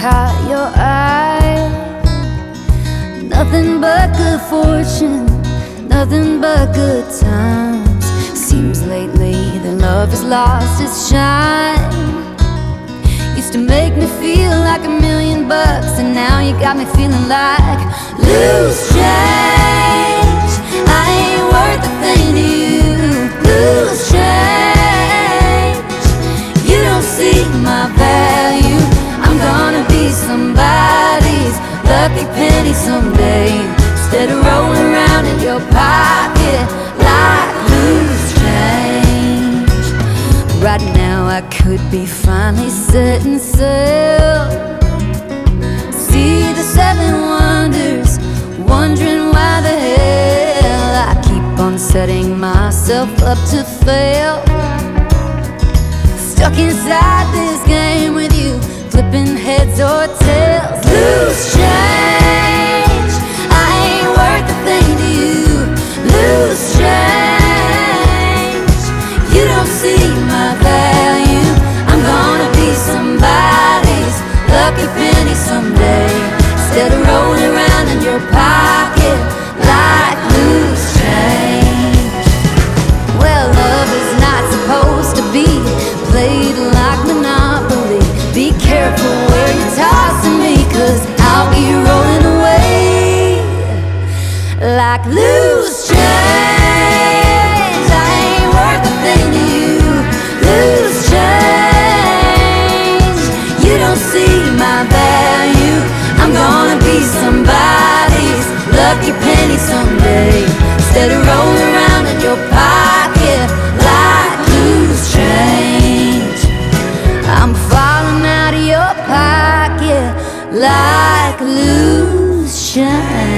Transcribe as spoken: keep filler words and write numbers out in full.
caught your eye. Nothing but good fortune, nothing but good times. Seems lately that love has lost its shine. Used to make me feel like a million bucks, and now you got me feeling like loose change. I ain't worth a thing to you. Loose change. You don't see my value. I'm gonna be somebody's lucky penny someday, instead of rolling around in your pocket like loose change. Right now I could be finally setting sail, see the seven wonders, wondering why the hell I keep on setting myself up to fail. Stuck inside this game with you, flipping heads or tails. Loose change. I ain't worth a thing to you. Loose change. You don't see my value. I'm gonna be somebody's lucky penny someday, instead of rolling around in your pocket like loose change. Well, love is not supposed to be played like Monopoly. Be careful where you're tossing me, 'cause I'll be rolling away like loose change. I ain't worth a thing to you. Loose change. You don't see my value. I'm gonna be somebody's lucky penny someday, instead of rolling around in your pocket like loose change. I'm falling out of your pocket like loose change.